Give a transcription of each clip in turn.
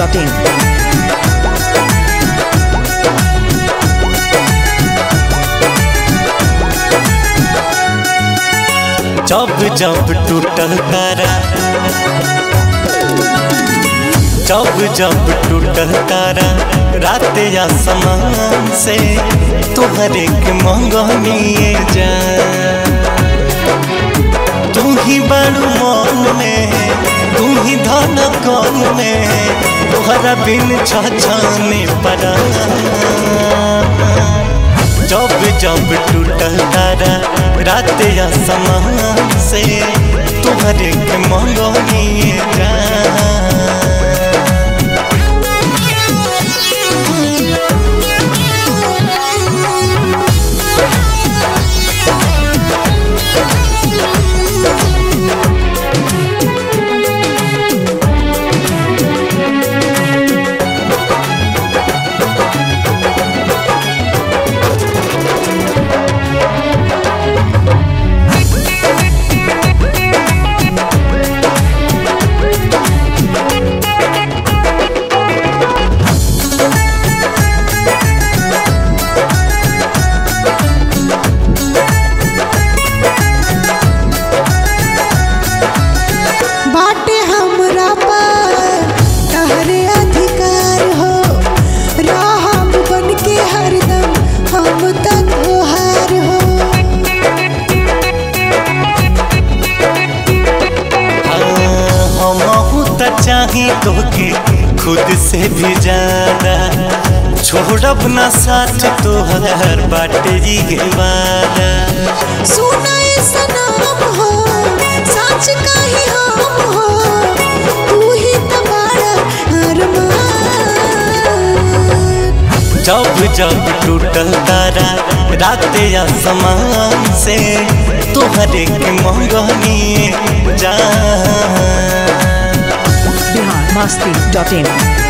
biharmasti.in. जब जब टूटल तारा, जब जब टूटल तारा रात आसमान से तुहरे के मंगनिए जा। तू ही बड़ू मन में, तू ही धन कौन में, तुहरा बिन छछने पड़ा। जब जब टूटल तारा रात आसमान से तुहरे के मंगनिए जा। चाही तोके खुद से भी ज्यादा, छोड़ब ना साथ तोहर बाटे जी के वादा। सुना सनम हो सच कही हम हो, तू ही तुम्हारा अरमान। जब जब टूटल तारा रात आसमान से तुहरे के मंगनिए जा। biharmasti.in.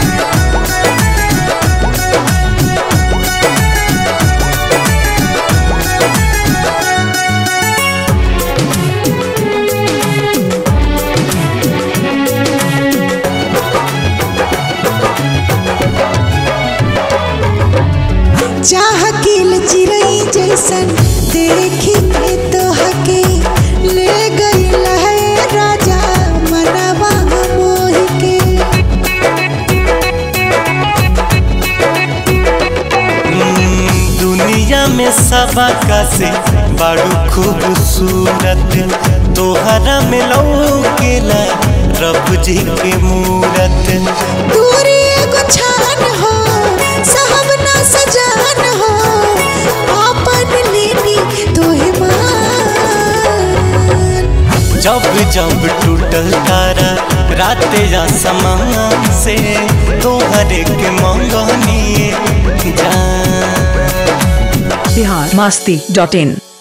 चाह किल चिरई जैसन देखी के तो हके ले गई है राजा मनवा मोह के। दुनिया में सबका से बड़ू खूबसूरत तोहरा में लौकेला रब जी के मूरत। दूरी एगो छान हो साहब ना सजान हो, आपन लेनी तोहे मान। जब जब टूटल तारा रात आसमान से तुहरे के मंगनिए जा। biharmasti.in.